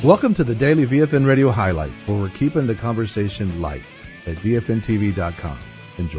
Welcome to the Daily VFN Radio Highlights, where we're keeping the conversation light at VFNTV.com. Enjoy.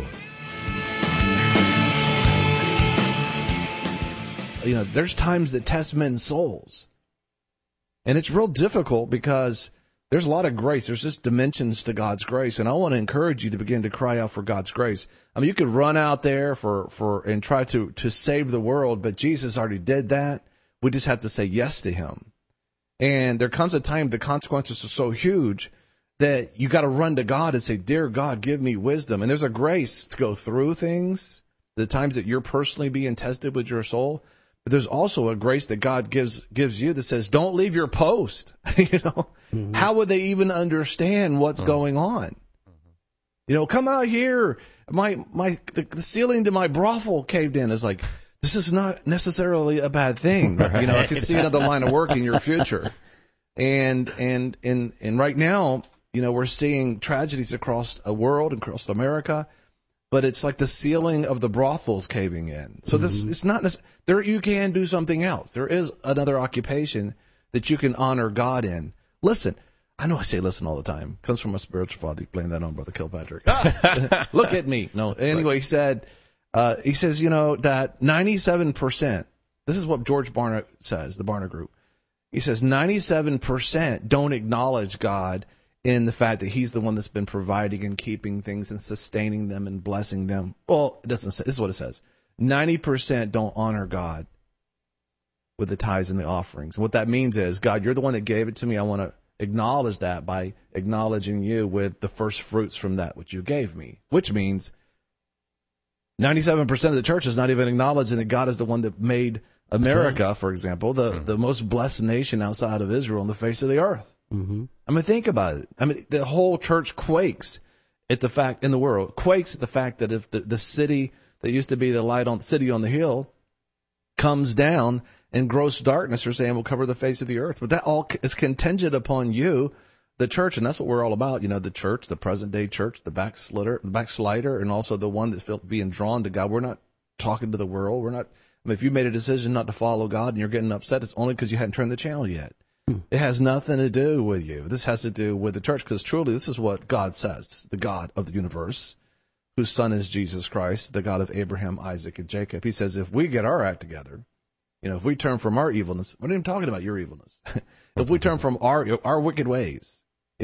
You know, there's times that test men's souls. And it's real difficult because there's a lot of grace. There's just dimensions to God's grace. And I want to encourage you to begin to cry out for God's grace. I mean, you could run out there and try to save the world, but Jesus already did that. We just have to say yes to him. And there comes a time the consequences are so huge that you got to run to God and say, "Dear God, give me wisdom." And there's a grace to go through things, the times that you're personally being tested with your soul. But there's also a grace that God gives you that says, "Don't leave your post." You know, how would they even understand what's going on? You know, come out here. The ceiling to my brothel caved in. Is like, this is not necessarily a bad thing. You know, I could see another line of work in your future. And right now, you know, we're seeing tragedies across the world, across America, but it's like the ceiling of the brothels caving in. So this, it's not there. You can do something else. There is another occupation that you can honor God in. Listen. I know I say listen all the time. Comes from my spiritual father. You blame that on Brother Kilpatrick. Look at me. No. Anyway, he says, you know, that 97%, this is what George Barna says, the Barna Group. He says 97% don't acknowledge God in the fact that he's the one that's been providing and keeping things and sustaining them and blessing them. Well, it doesn't say, this is what it says. 90% don't honor God with the tithes and the offerings. And what that means is, God, you're the one that gave it to me. I want to acknowledge that by acknowledging you with the first fruits from that which you gave me, which means 97% of the church is not even acknowledging that God is the one that made America, for example, the most blessed nation outside of Israel on the face of the earth. I mean, think about it. I mean, the whole church quakes at the fact in the world, quakes at the fact that if the city that used to be the light on city on the hill comes down and gross darkness, are saying will cover the face of the earth. But that all is contingent upon you, the church, and that's what we're all about. You know, the church, the present day church, the backslider, and also the one that's being drawn to God. We're not talking to the world. We're not. I mean, if you made a decision not to follow God and you're getting upset, it's only because you hadn't turned the channel yet. It has nothing to do with you. This has to do with the church, because truly this is what God says, the God of the universe, whose son is Jesus Christ, the God of Abraham, Isaac, and Jacob. He says, if we get our act together, you know, if we turn from our evilness, we're not even talking about your evilness. If we turn from our wicked ways,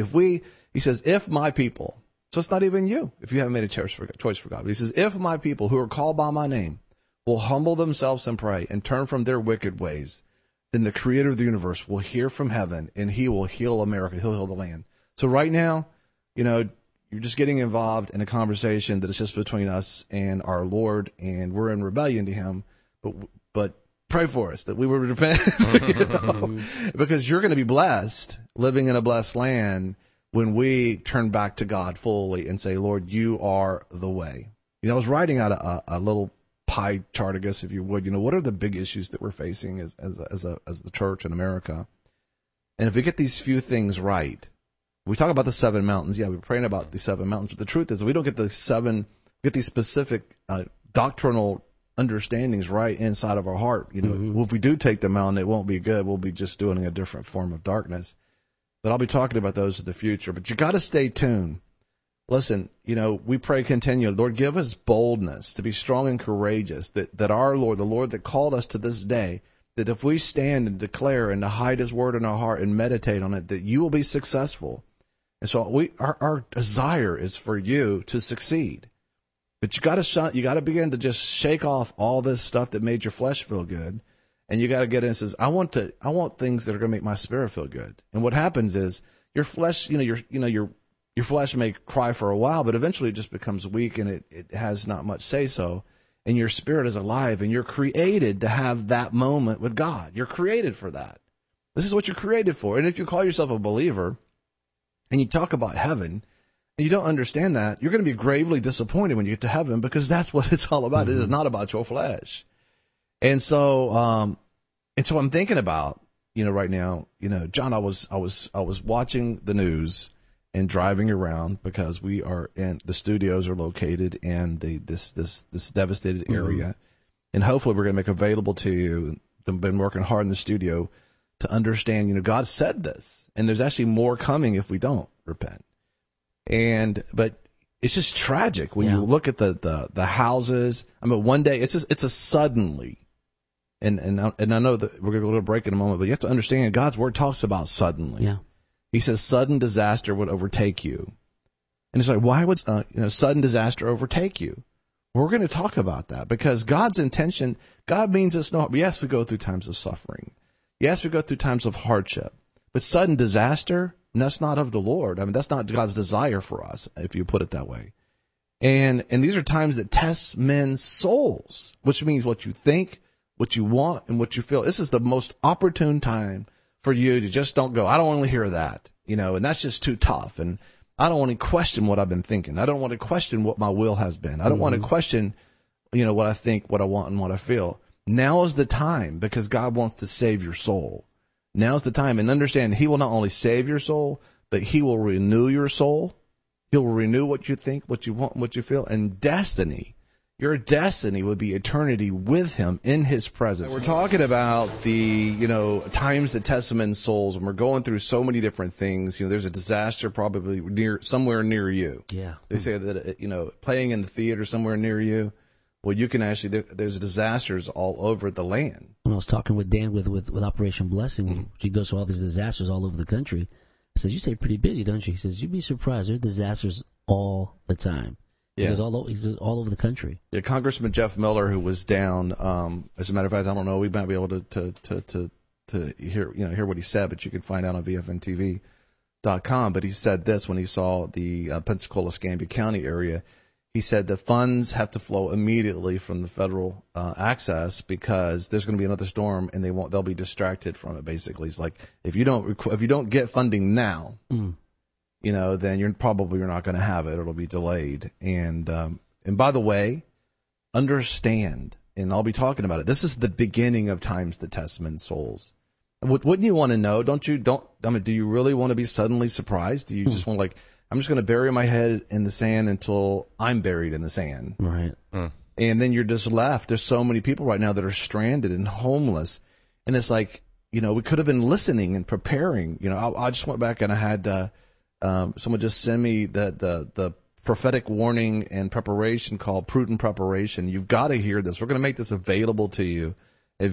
he says, if my people, so it's not even you, if you haven't made a choice for God. But he says, if my people who are called by my name will humble themselves and pray and turn from their wicked ways, then the creator of the universe will hear from heaven and he will heal America. He'll heal the land. So right now, you know, you're just getting involved in a conversation that is just between us and our Lord, and we're in rebellion to him. But pray for us that we would repent, you know? Because you're going to be blessed, living in a blessed land, when we turn back to God fully and say, Lord, you are the way. You know, I was writing out a little pie chart, I guess, if you would. You know, what are the big issues that we're facing as the church in America? And if we get these few things right, we talk about the 7 mountains. Yeah, we're praying about the 7 mountains. But the truth is, if we don't get these specific doctrinal understandings right inside of our heart, you know, well, if we do take them out, it won't be good. We'll be just doing a different form of darkness. But I'll be talking about those in the future. But you got to stay tuned. Listen, you know, we pray continually, Lord, give us boldness to be strong and courageous, that our Lord, the Lord that called us to this day, that if we stand and declare and to hide his word in our heart and meditate on it, that you will be successful. And so our desire is for you to succeed. But you got to begin to just shake off all this stuff that made your flesh feel good, and you got to get in and says, I want things that are going to make my spirit feel good. And what happens is your flesh, your flesh may cry for a while, but eventually it just becomes weak and it has not much say so. And your spirit is alive, and you're created to have that moment with God. You're created for that. This is what you're created for. And if you call yourself a believer and you talk about heaven, and you don't understand that, you're going to be gravely disappointed when you get to heaven, because that's what it's all about. It is not about your flesh. And so I'm thinking about, you know, right now, you know, John, I was watching the news and driving around, because we are in the studios are located in this devastated area, and hopefully we're going to make available to you. I've been working hard in the studio to understand, you know, God said this, and there's actually more coming if we don't repent. But it's just tragic when you look at the houses. I mean, one day it's a suddenly, and I know that we're going to go to a break in a moment, but you have to understand God's word talks about suddenly. Yeah. He says sudden disaster would overtake you, and it's like, why would sudden disaster overtake you? We're going to talk about that because God's intention. God means us no. Yes, we go through times of suffering. Yes, we go through times of hardship, but sudden disaster. And that's not of the Lord. I mean, that's not God's desire for us, if you put it that way. And these are times that test men's souls, which means what you think, what you want, and what you feel. This is the most opportune time for you to just don't go, I don't want to hear that, you know, and that's just too tough. And I don't want to question what I've been thinking. I don't want to question what my will has been. I don't want to question, you know, what I think, what I want, and what I feel. Now is the time because God wants to save your soul. Now's the time, and understand he will not only save your soul, but he will renew your soul. He will renew what you think, what you want, what you feel, and destiny. Your destiny will be eternity with him in his presence. We're talking about the, you know, times that test men's souls, and we're going through so many different things. You know, there's a disaster probably somewhere near you. Yeah. They say that, you know, playing in the theater somewhere near you. Well, you can actually, there's disasters all over the land. When I was talking with Dan with Operation Blessing, she goes to all these disasters all over the country. I says, you stay pretty busy, don't you? He says, you'd be surprised. There's disasters all the time. Yeah. He says all over the country. Yeah, Congressman Jeff Miller, who was down, as a matter of fact, I don't know, we might be able to hear what he said, but you can find out on VFNTV.com. But he said this when he saw the Pensacola-Escambia County area. He said the funds have to flow immediately from the federal access because there's going to be another storm and they'll be distracted from it. Basically, it's like if you don't get funding now, you know, then you're not going to have it. It'll be delayed. And by the way, understand, and I'll be talking about it. This is the beginning of times that test men's souls. Wouldn't you want to know? Do you really want to be suddenly surprised? Do you just want I'm just going to bury my head in the sand until I'm buried in the sand. Right. And then you're just left. There's so many people right now that are stranded and homeless. And it's like, you know, we could have been listening and preparing. You know, I just went back and I had someone just send me the prophetic warning and preparation called Prudent Preparation. You've got to hear this. We're going to make this available to you at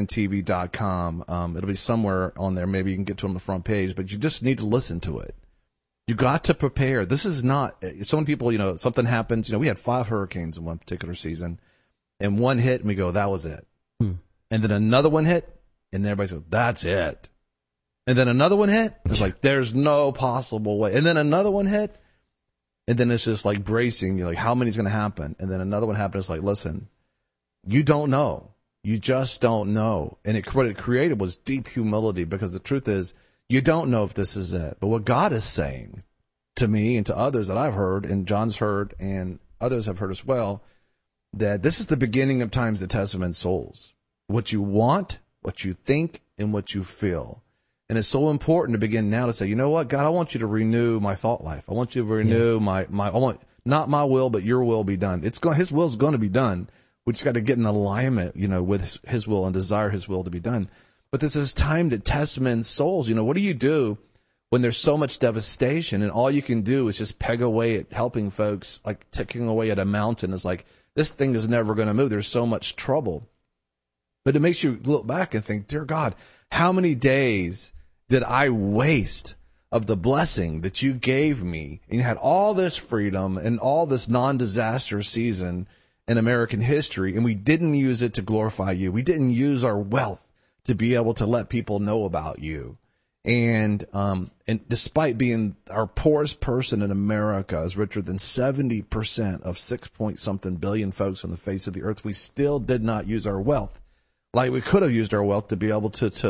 VFNTV.com. It'll be somewhere on there. Maybe you can get to it on the front page, but you just need to listen to it. You got to prepare. This is not, so many people, you know, something happens. You know, we had 5 hurricanes in one particular season, and one hit, and we go, that was it. And then another one hit, and everybody says, that's it. And then another one hit, it's like, there's no possible way. And then another one hit, and then it's just like bracing. You're like, how many's going to happen? And then another one happens. It's like, listen, you don't know. You just don't know. And what it created was deep humility because the truth is, you don't know if this is it. But what God is saying to me and to others that I've heard, and John's heard, and others have heard as well, that this is the beginning of times that test men's souls. What you want, what you think, and what you feel. And it's so important to begin now to say, you know what, God, I want you to renew my thought life. I want you to renew I want, not my will, but your will be done. His will's going to be done. We just got to get in alignment, you know, with his will and desire his will to be done. But this is time to test men's souls. You know, what do you do when there's so much devastation and all you can do is just peg away at helping folks, like ticking away at a mountain? It's like, this thing is never going to move. There's so much trouble. But it makes you look back and think, dear God, how many days did I waste of the blessing that you gave me? And you had all this freedom and all this non-disaster season in American history, and we didn't use it to glorify you. We didn't use our wealth to be able to let people know about you. And despite being our poorest person in America is richer than 70% of 6-point-something billion folks on the face of the earth, we still did not use our wealth like we could have used our wealth to be able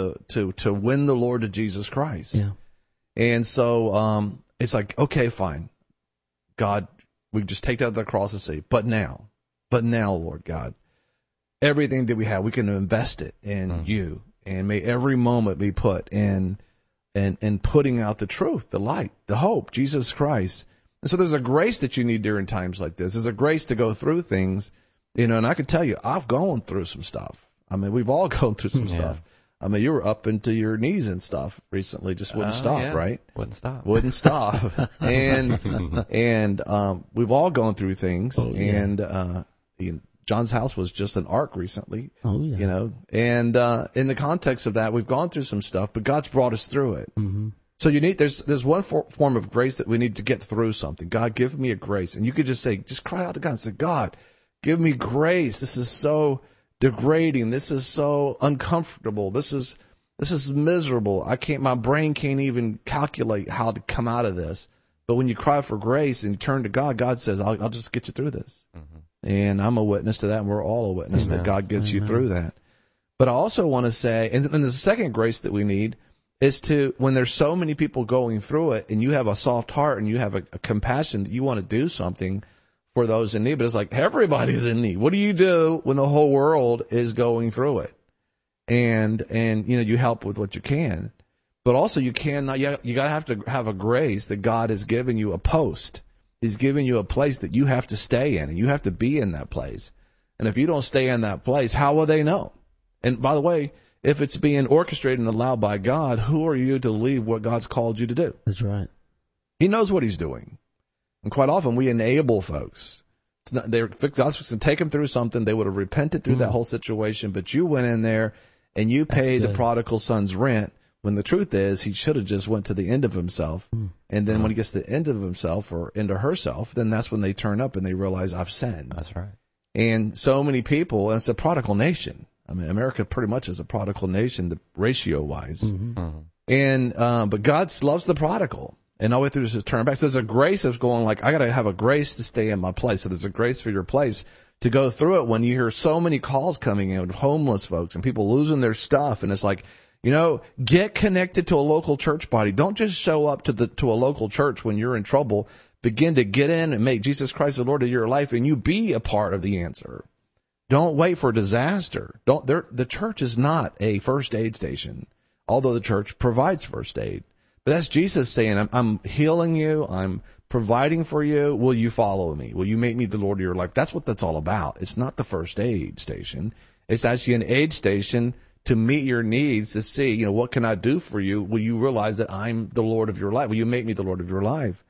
to win the Lord to Jesus Christ. Yeah. And so it's like, okay, fine. God, we just take that to the cross and say, but now, Lord God, everything that we have, we can invest it in you, and may every moment be put in putting out the truth, the light, the hope, Jesus Christ. And so there's a grace that you need during times like this. There's a grace to go through things, you know, and I can tell you, I've gone through some stuff. I mean, we've all gone through some stuff. I mean, you were up into your knees and stuff recently, just wouldn't stop, yeah. right? Wouldn't stop. And we've all gone through things. Oh, yeah. And John's house was just an ark recently. Oh, yeah. You know, and in the context of that, we've gone through some stuff, but God's brought us through it. Mm-hmm. So there's one form of grace that we need to get through something. God, give me a grace. And you could just cry out to God and say, God, give me grace. This is so degrading. This is so uncomfortable. This is miserable. my brain can't even calculate how to come out of this. But when you cry for grace and you turn to God, God says, I'll just get you through this. Mm-hmm. And I'm a witness to that, and we're all a witness that God gets you through that. But I also want to say, and the second grace that we need is to, when there's so many people going through it, and you have a soft heart and you have a compassion that you want to do something for those in need, but it's like everybody's in need. What do you do when the whole world is going through it? And you help with what you can, but also you gotta have to have a grace that God has given you a post. He's given you a place that you have to stay in, and you have to be in that place. And if you don't stay in that place, how will they know? And by the way, if it's being orchestrated and allowed by God, who are you to leave what God's called you to do? That's right. He knows what he's doing. And quite often we enable folks. God's going to take them through something. They would have repented through that whole situation, but you went in there and you paid the prodigal son's rent, when the truth is he should have just went to the end of himself. And then when he gets to the end of himself or into herself, then that's when they turn up and they realize, I've sinned. That's right. And so many people, and it's a prodigal nation. I mean, America pretty much is a prodigal nation, the ratio-wise. Mm-hmm. Mm-hmm. And but God loves the prodigal. And all we have to do is just turn back. So there's a grace that's going like, I got to have a grace to stay in my place. So there's a grace for your place to go through it when you hear so many calls coming in of homeless folks and people losing their stuff. And it's like, get connected to a local church body. Don't just show up to a local church when you're in trouble. Begin to get in and make Jesus Christ the Lord of your life, and you be a part of the answer. Don't wait for disaster. The church is not a first aid station, although the church provides first aid. But that's Jesus saying, I'm healing you. I'm providing for you. Will you follow me? Will you make me the Lord of your life? That's what that's all about. It's not the first aid station. It's actually an aid station to meet your needs, to see, what can I do for you? Will you realize that I'm the Lord of your life? Will you make me the Lord of your life?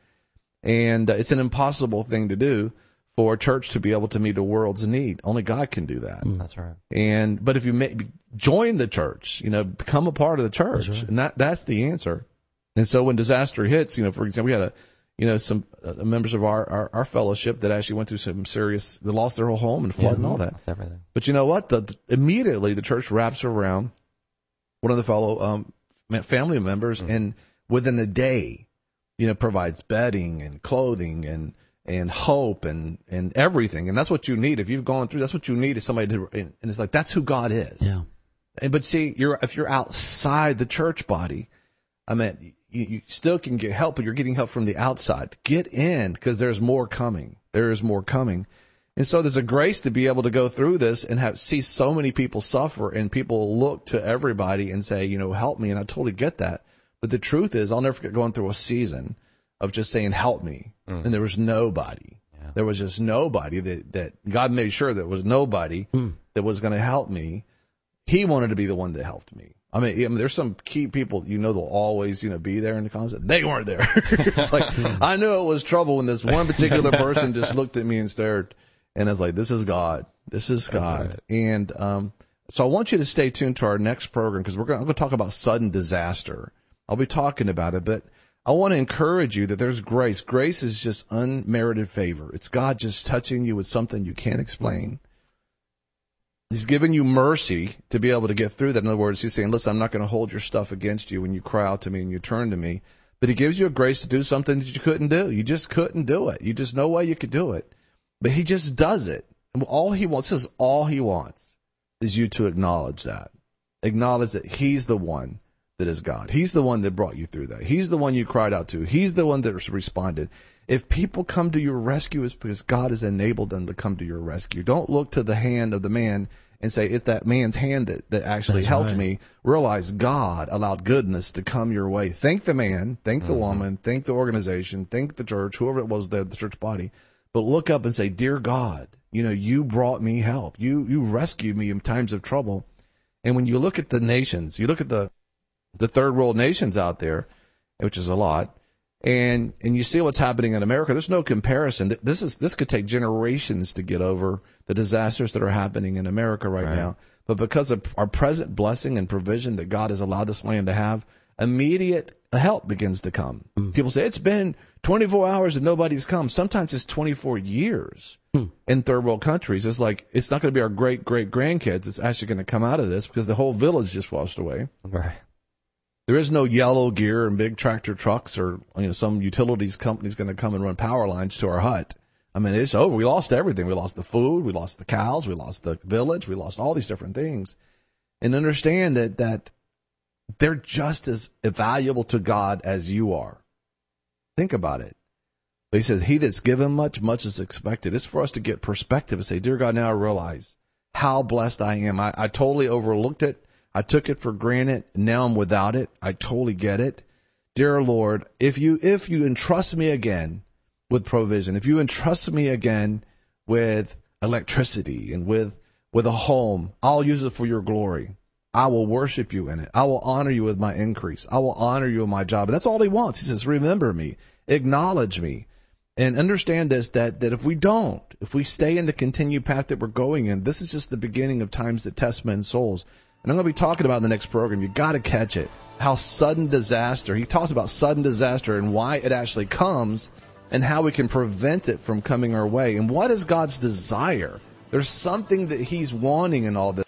And it's an impossible thing to do for a church to be able to meet a world's need. Only God can do that. That's right. But if you join the church, become a part of the church, right. And that's the answer. And so when disaster hits, for example, we had some members of our fellowship that actually went through some serious, they lost their whole home and flood and all that. That's everything. But you know what? Immediately the church wraps around one of the fellow family members, and within a day, provides bedding and clothing and hope and everything. And that's what you need. If you've gone through, that's what you need is somebody to, and it's like, that's who God is. Yeah. But see, if you're outside the church body, I mean, you still can get help, but you're getting help from the outside. Get in, because there's more coming. There is more coming. And so there's a grace to be able to go through this and see so many people suffer, and people look to everybody and say, help me. And I totally get that. But the truth is, I'll never forget going through a season of just saying, help me. And there was nobody. Yeah. There was just nobody that God made sure there was nobody that was going to help me. He wanted to be the one that helped me. I mean, there's some key people, they'll always, be there in the concept. They weren't there. It's like, I knew it was trouble when this one particular person just looked at me and stared. And I was like, this is God. This is God. Right. And, so I want you to stay tuned to our next program, because I'm going to talk about sudden disaster. I'll be talking about it, but I want to encourage you that there's grace. Grace is just unmerited favor. It's God just touching you with something you can't explain. He's giving you mercy to be able to get through that. In other words, he's saying, listen, I'm not going to hold your stuff against you when you cry out to me and you turn to me. But he gives you a grace to do something that you couldn't do. You just couldn't do it. You just no way you could do it. But he just does it. And all he wants is you to acknowledge that. Acknowledge that he's the one that is God. He's the one that brought you through that. He's the one you cried out to. He's the one that responded. If people come to your rescue, it's because God has enabled them to come to your rescue. Don't look to the hand of the man and say, it's that man's hand that actually helped me. Realize God allowed goodness to come your way. Thank the man, thank the woman, thank the organization, thank the church, whoever it was, the church body. But look up and say, dear God, you brought me help. You rescued me in times of trouble. And when you look at the nations, you look at the third world nations out there, which is a lot, and you see what's happening in America. There's no comparison. This could take generations to get over the disasters that are happening in America right now. But because of our present blessing and provision that God has allowed this land to have, immediate help begins to come. People say, it's been 24 hours and nobody's come. Sometimes it's 24 years in third world countries. It's like, it's not going to be our great-great-grandkids. It's actually going to come out of this because the whole village just washed away. Right. There is no yellow gear and big tractor trucks or some utilities company's going to come and run power lines to our hut. I mean, it's over. We lost everything. We lost the food. We lost the cows. We lost the village. We lost all these different things. And understand that they're just as valuable to God as you are. Think about it. He says, he that's given much, much is expected. It's for us to get perspective and say, dear God, now I realize how blessed I am. I totally overlooked it. I took it for granted. Now I'm without it. I totally get it. Dear Lord, if you entrust me again with provision, if you entrust me again with electricity and with a home, I'll use it for your glory. I will worship you in it. I will honor you with my increase. I will honor you in my job. And that's all he wants. He says, remember me, acknowledge me, and understand this, that if we stay in the continued path that we're going in, this is just the beginning of times that test men's souls. And I'm going to be talking about in the next program, you got to catch it, how sudden disaster, he talks about sudden disaster and why it actually comes and how we can prevent it from coming our way. And what is God's desire? There's something that he's wanting in all this.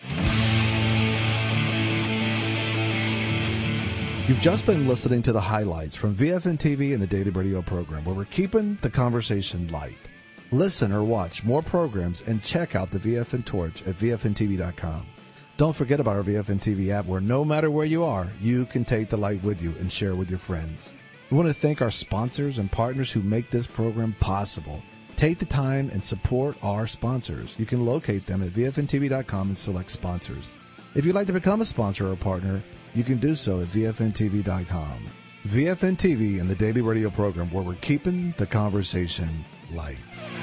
You've just been listening to the highlights from VFN TV and the Daily Radio program, where we're keeping the conversation light. Listen or watch more programs and check out the VFN Torch at VFNTV.com. Don't forget about our VFN TV app, where no matter where you are, you can take the light with you and share with your friends. We want to thank our sponsors and partners who make this program possible. Take the time and support our sponsors. You can locate them at VFNTV.com and select sponsors. If you'd like to become a sponsor or a partner, you can do so at VFNTV.com. VFN TV and the Daily Radio program, where we're keeping the conversation light.